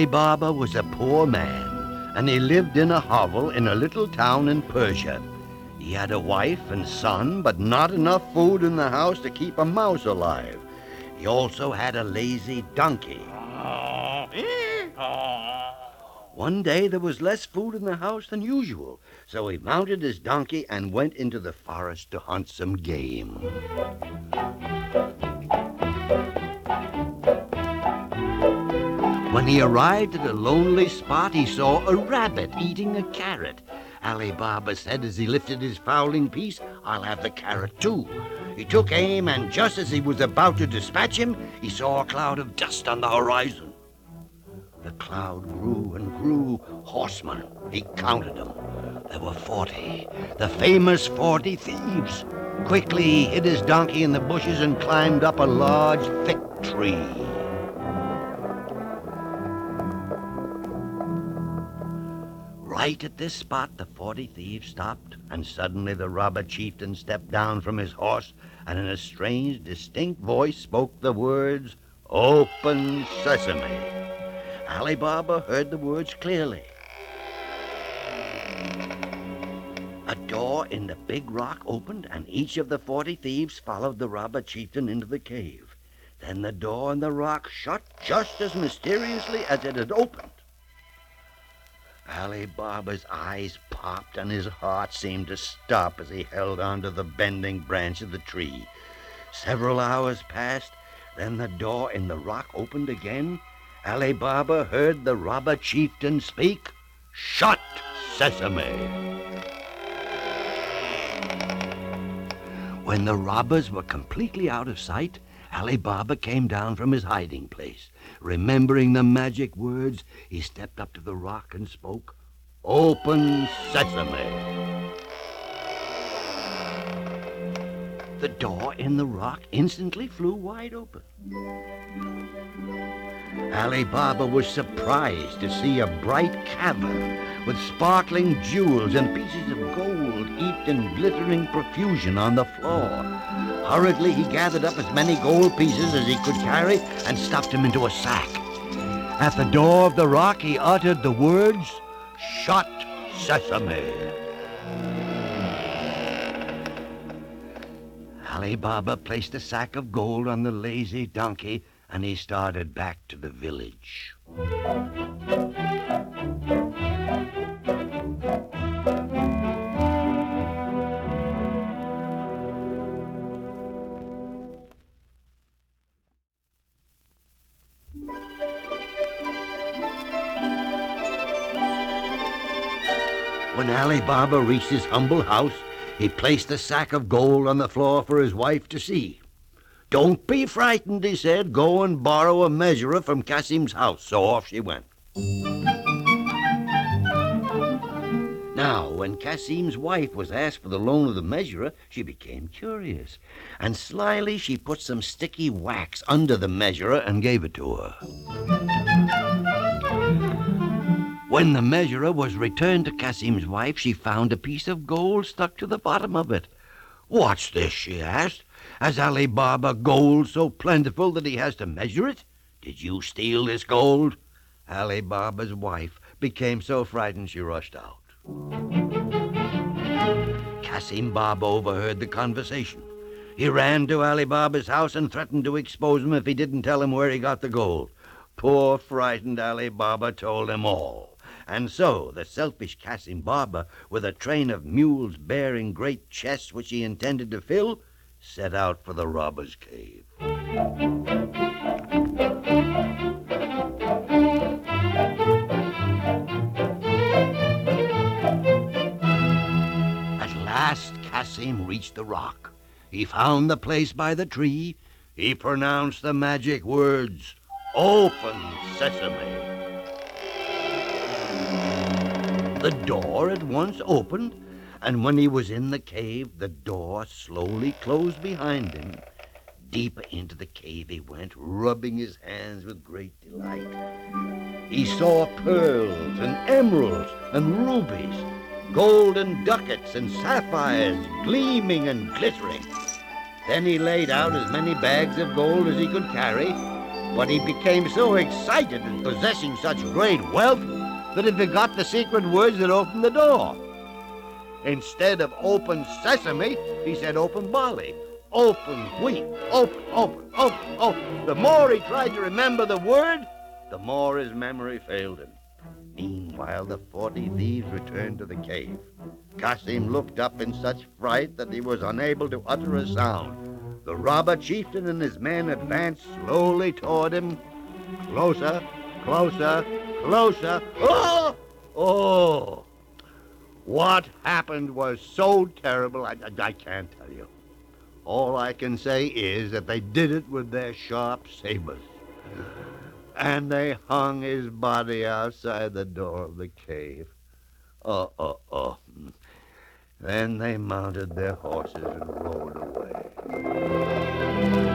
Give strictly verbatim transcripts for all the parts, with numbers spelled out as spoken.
Baba was a poor man, and he lived in a hovel in a little town in Persia. He had a wife and son, but not enough food in the house to keep a mouse alive. He also had a lazy donkey. One day there was less food in the house than usual, so he mounted his donkey and went into the forest to hunt some game. When he arrived at a lonely spot, he saw a rabbit eating a carrot. Ali Baba said as he lifted his fowling piece, "I'll have the carrot too." He took aim, and just as he was about to dispatch him, he saw a cloud of dust on the horizon. The cloud grew and grew. Horsemen, he counted them. There were forty, the famous forty thieves. Quickly he hid his donkey in the bushes and climbed up a large, thick tree. Right at this spot, the forty thieves stopped, and suddenly the robber chieftain stepped down from his horse and in a strange, distinct voice spoke the words, "Open Sesame." Ali Baba heard the words clearly. A door in the big rock opened, and each of the forty thieves followed the robber chieftain into the cave. Then the door in the rock shut just as mysteriously as it had opened. Ali Baba's eyes popped and his heart seemed to stop as he held onto the bending branch of the tree. Several hours passed, then the door in the rock opened again. Ali Baba heard the robber chieftain speak, "Shut, Sesame." When the robbers were completely out of sight, Ali Baba came down from his hiding place. Remembering the magic words, he stepped up to the rock and spoke, "Open Sesame." The door in the rock instantly flew wide open. Ali Baba was surprised to see a bright cavern with sparkling jewels and pieces of gold heaped in glittering profusion on the floor. Hurriedly, he gathered up as many gold pieces as he could carry and stuffed them into a sack. At the door of the rock, he uttered the words, "Shut, Sesame." Ali Baba placed a sack of gold on the lazy donkey, and he started back to the village. When Ali Baba reached his humble house, he placed the sack of gold on the floor for his wife to see. "Don't be frightened," he said. "Go and borrow a measurer from Kasim's house." So off she went. Now, when Kasim's wife was asked for the loan of the measurer, she became curious, and slyly she put some sticky wax under the measurer and gave it to her. When the measurer was returned to Kasim's wife, she found a piece of gold stuck to the bottom of it. "What's this?" she asked. "Has Ali Baba gold so plentiful that he has to measure it? Did you steal this gold?" Ali Baba's wife became so frightened she rushed out. Kasim Baba overheard the conversation. He ran to Ali Baba's house and threatened to expose him if he didn't tell him where he got the gold. Poor frightened Ali Baba told him all. And so the selfish Kasim Baba, with a train of mules bearing great chests which he intended to fill, set out for the robber's cave. At last Kasim reached the rock. He found the place by the tree. He pronounced the magic words, "Open Sesame." The door at once opened, and when he was in the cave, the door slowly closed behind him. Deeper into the cave he went, rubbing his hands with great delight. He saw pearls and emeralds and rubies, golden ducats and sapphires gleaming and glittering. Then he laid out as many bags of gold as he could carry. But he became so excited at possessing such great wealth that he forgot the secret words that opened the door. Instead of open sesame, he said open barley, open wheat, open, open, open, open. The more he tried to remember the word, the more his memory failed him. Meanwhile, the forty thieves returned to the cave. Cassim looked up in such fright that he was unable to utter a sound. The robber chieftain and his men advanced slowly toward him. Closer, closer, closer. Oh! Oh! What happened was so terrible, I, I, I can't tell you. All I can say is that they did it with their sharp sabers. And they hung his body outside the door of the cave. Oh, oh, oh. Then they mounted their horses and rode away.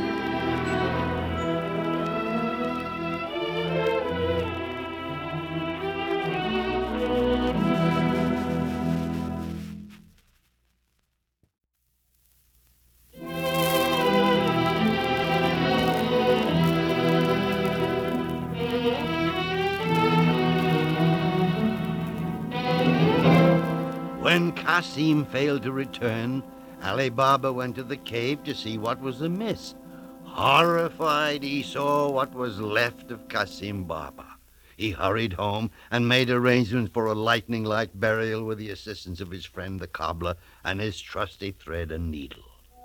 When Cassim failed to return, Ali Baba went to the cave to see what was amiss. Horrified, he saw what was left of Cassim Baba. He hurried home and made arrangements for a lightning-like burial with the assistance of his friend the cobbler and his trusty thread and needle.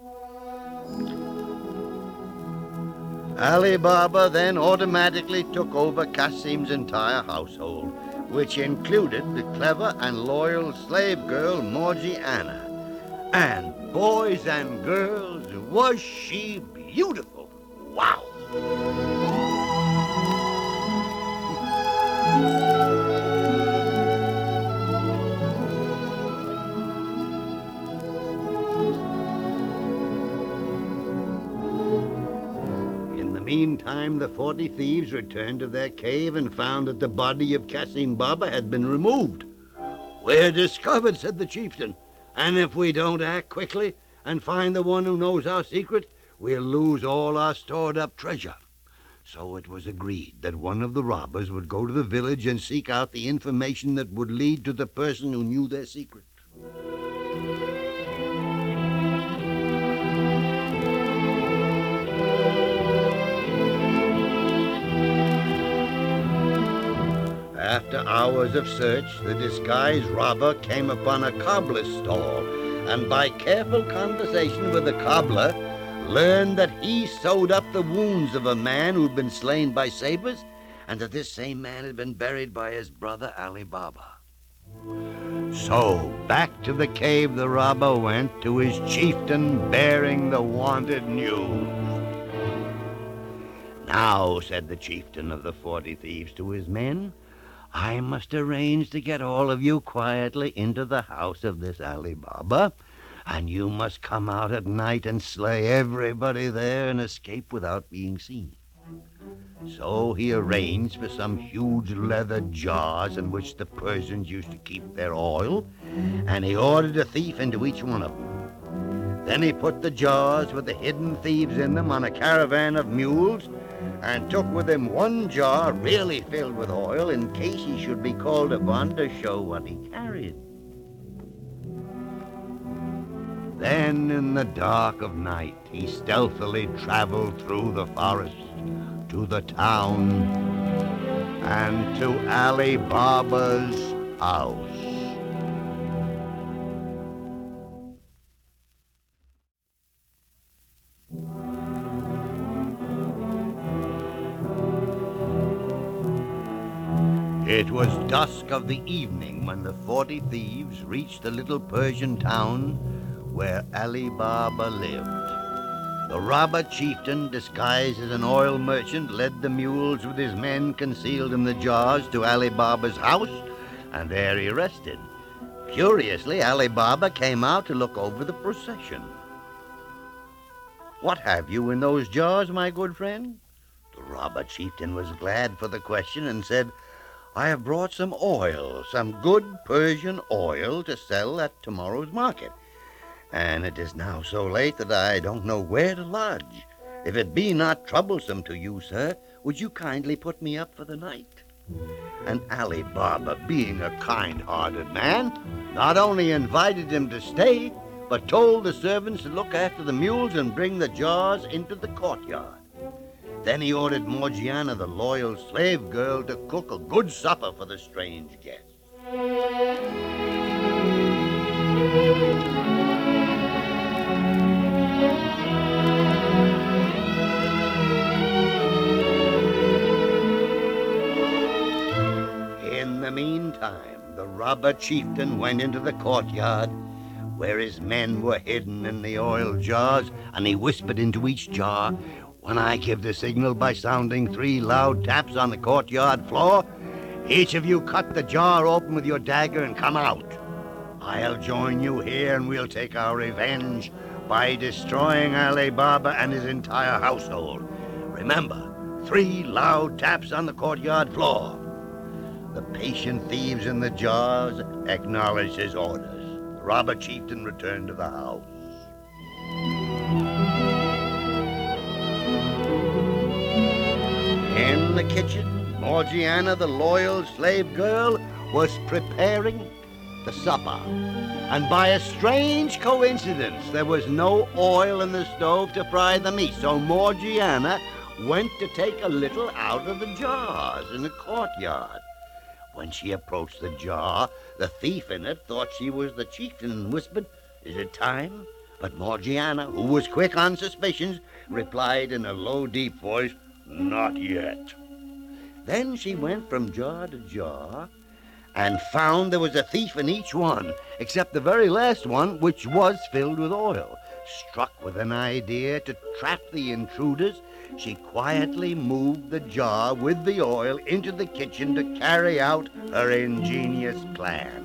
Ali Baba then automatically took over Cassim's entire household, which included the clever and loyal slave girl Morgiana. And boys and girls, was she beautiful! Wow! Meantime, the forty thieves returned to their cave and found that the body of Cassim Baba had been removed. "We're discovered," said the chieftain, "and if we don't act quickly and find the one who knows our secret, we'll lose all our stored-up treasure." So it was agreed that one of the robbers would go to the village and seek out the information that would lead to the person who knew their secret. After hours of search, the disguised robber came upon a cobbler's stall, and by careful conversation with the cobbler, learned that he sewed up the wounds of a man who'd been slain by sabers, and that this same man had been buried by his brother Ali Baba. So back to the cave the robber went, to his chieftain bearing the wanted news. "Now," said the chieftain of the forty thieves to his men, "I must arrange to get all of you quietly into the house of this Ali Baba, and you must come out at night and slay everybody there and escape without being seen." So he arranged for some huge leather jars in which the Persians used to keep their oil, and he ordered a thief into each one of them. Then he put the jars with the hidden thieves in them on a caravan of mules, and took with him one jar really filled with oil in case he should be called upon to show what he carried. Then in the dark of night he stealthily traveled through the forest to the town and to Ali Baba's house. It was dusk of the evening when the forty thieves reached the little Persian town where Ali Baba lived. The robber chieftain, disguised as an oil merchant, led the mules with his men concealed in the jars to Ali Baba's house, and there he rested. Curiously, Ali Baba came out to look over the procession. "What have you in those jars, my good friend?" The robber chieftain was glad for the question and said, "I have brought some oil, some good Persian oil to sell at tomorrow's market. And it is now so late that I don't know where to lodge. If it be not troublesome to you, sir, would you kindly put me up for the night?" And Ali Baba, being a kind-hearted man, not only invited him to stay, but told the servants to look after the mules and bring the jars into the courtyard. Then he ordered Morgiana, the loyal slave girl, to cook a good supper for the strange guests. In the meantime, the robber chieftain went into the courtyard where his men were hidden in the oil jars, and he whispered into each jar, "When I give the signal by sounding three loud taps on the courtyard floor, each of you cut the jar open with your dagger and come out. I'll join you here and we'll take our revenge by destroying Ali Baba and his entire household. Remember, three loud taps on the courtyard floor." The patient thieves in the jars acknowledged his orders. The robber chieftain returned to the house. In the kitchen, Morgiana, the loyal slave girl, was preparing the supper. And by a strange coincidence, there was no oil in the stove to fry the meat, so Morgiana went to take a little out of the jars in the courtyard. When she approached the jar, the thief in it thought she was the chieftain and whispered, "Is it time?" But Morgiana, who was quick on suspicions, replied in a low, deep voice, "Not yet." Then she went from jar to jar and found there was a thief in each one, except the very last one, which was filled with oil. Struck with an idea to trap the intruders, she quietly moved the jar with the oil into the kitchen to carry out her ingenious plan.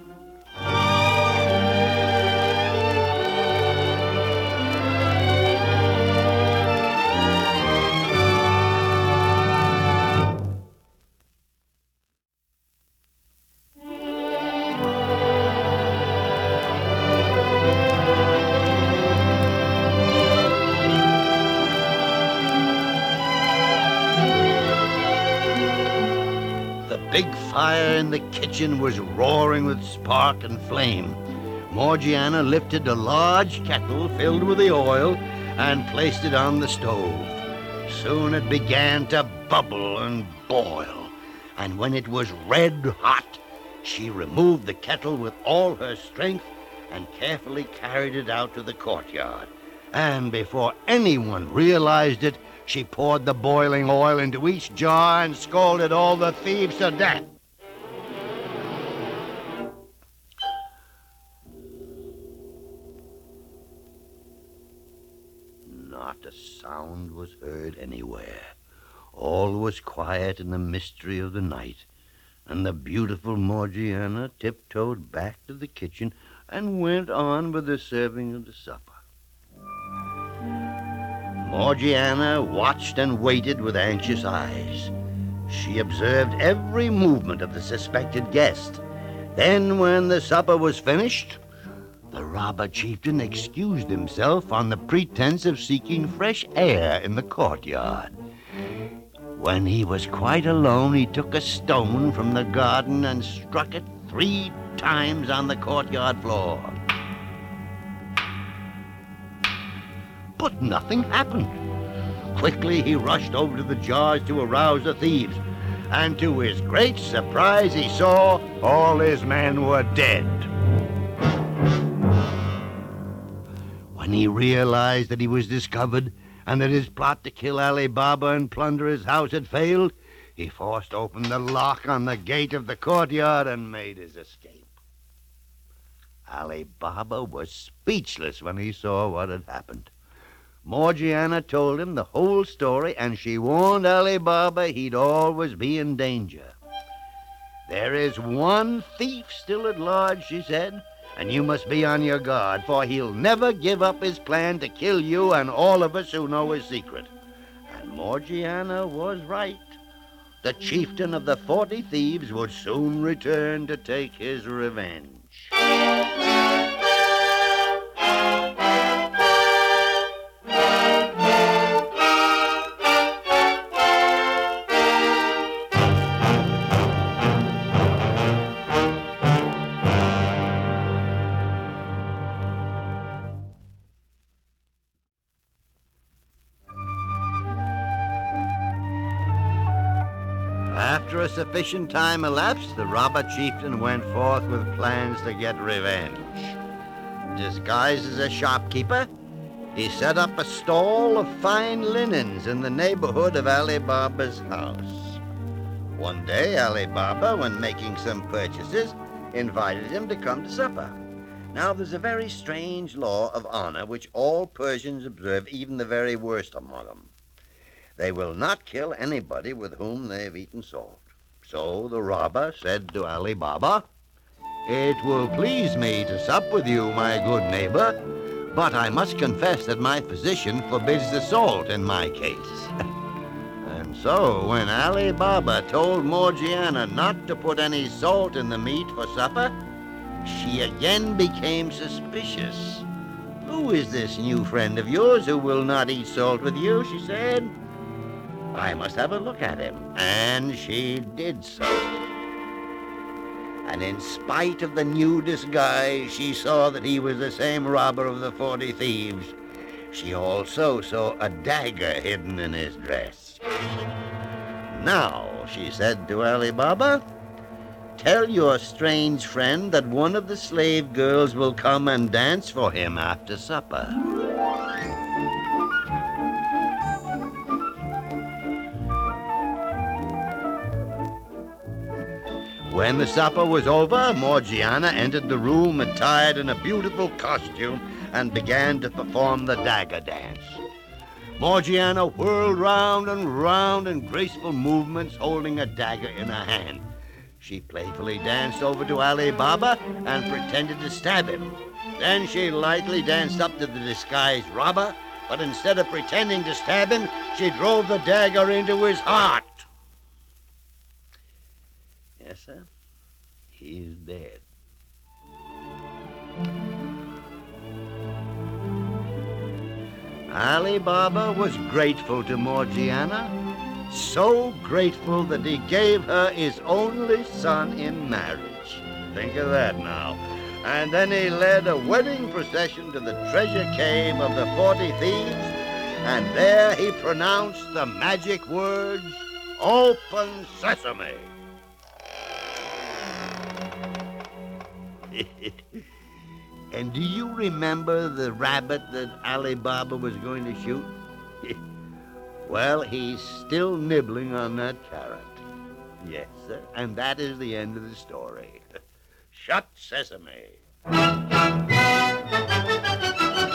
The big fire in the kitchen was roaring with spark and flame. Morgiana lifted a large kettle filled with the oil and placed it on the stove. Soon it began to bubble and boil, and when it was red hot, she removed the kettle with all her strength and carefully carried it out to the courtyard. And before anyone realized it, she poured the boiling oil into each jar and scalded all the thieves to death. Not a sound was heard anywhere. All was quiet in the mystery of the night, and the beautiful Morgiana tiptoed back to the kitchen and went on with the serving of the supper. Morgiana watched and waited with anxious eyes. She observed every movement of the suspected guest. Then, when the supper was finished, the robber chieftain excused himself on the pretense of seeking fresh air in the courtyard. When he was quite alone, he took a stone from the garden and struck it three times on the courtyard floor. But nothing happened. Quickly, he rushed over to the jars to arouse the thieves, and to his great surprise, he saw all his men were dead. When he realized that he was discovered and that his plot to kill Ali Baba and plunder his house had failed, he forced open the lock on the gate of the courtyard and made his escape. Ali Baba was speechless when he saw what had happened. Morgiana told him the whole story, and she warned Ali Baba he'd always be in danger. "There is one thief still at large," she said, "and you must be on your guard, for he'll never give up his plan to kill you and all of us who know his secret." And Morgiana was right. The chieftain of the forty thieves would soon return to take his revenge. a sufficient time elapsed, the robber chieftain went forth with plans to get revenge. Disguised as a shopkeeper, he set up a stall of fine linens in the neighborhood of Ali Baba's house. One day, Ali Baba, when making some purchases, invited him to come to supper. Now, there's a very strange law of honor which all Persians observe, even the very worst among them. They will not kill anybody with whom they've eaten salt. So the robber said to Ali Baba, "It will please me to sup with you, my good neighbor, but I must confess that my physician forbids the salt in my case." And so when Ali Baba told Morgiana not to put any salt in the meat for supper, she again became suspicious. "Who is this new friend of yours who will not eat salt with you?" she said. "I must have a look at him." And she did so. And in spite of the new disguise, she saw that he was the same robber of the forty thieves. She also saw a dagger hidden in his dress. "Now," she said to Ali Baba, "tell your strange friend that one of the slave girls will come and dance for him after supper." When the supper was over, Morgiana entered the room attired in a beautiful costume and began to perform the dagger dance. Morgiana whirled round and round in graceful movements, holding a dagger in her hand. She playfully danced over to Ali Baba and pretended to stab him. Then she lightly danced up to the disguised robber, but instead of pretending to stab him, she drove the dagger into his heart. Yes, sir. He's dead. Ali Baba was grateful to Morgiana, so grateful that he gave her his only son in marriage. Think of that now. And then he led a wedding procession to the treasure cave of the forty thieves, and there he pronounced the magic words, "Open Sesame." And do you remember the rabbit that Ali Baba was going to shoot? Well, he's still nibbling on that carrot. Yes, sir. And that is the end of the story. Shut Sesame.